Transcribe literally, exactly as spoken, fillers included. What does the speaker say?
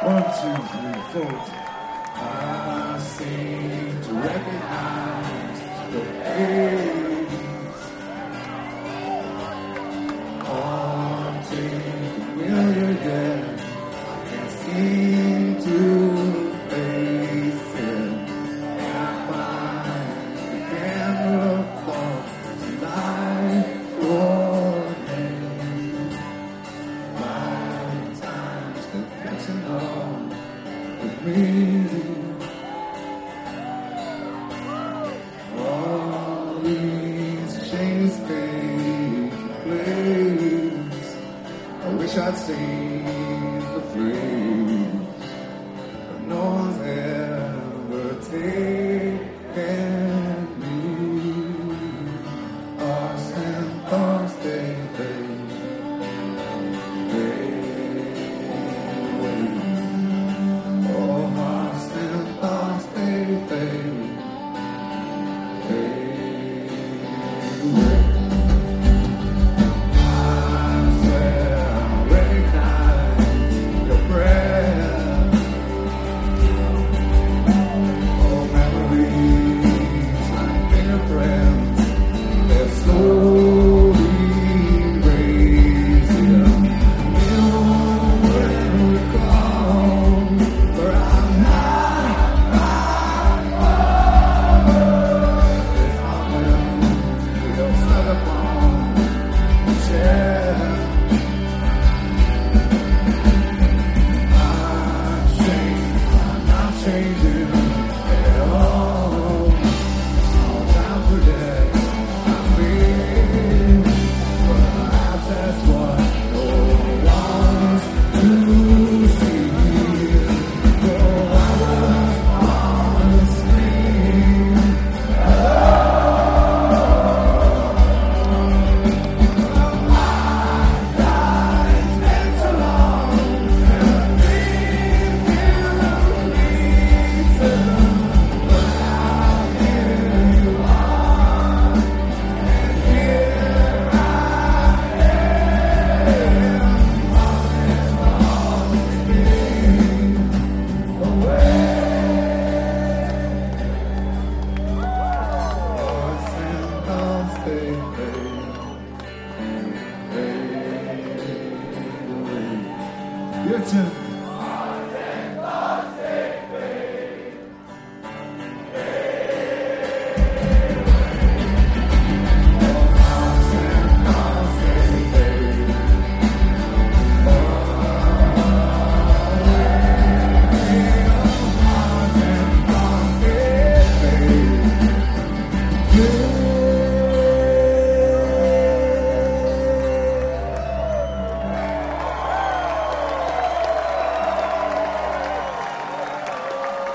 One, two, three, four. I seem to recognize the face. Haunting, familiar, yet I can't seem to face it. And I find the candle of thought to light your name. My time's been catching up with me. All these chains fade to place. I wish I'd seen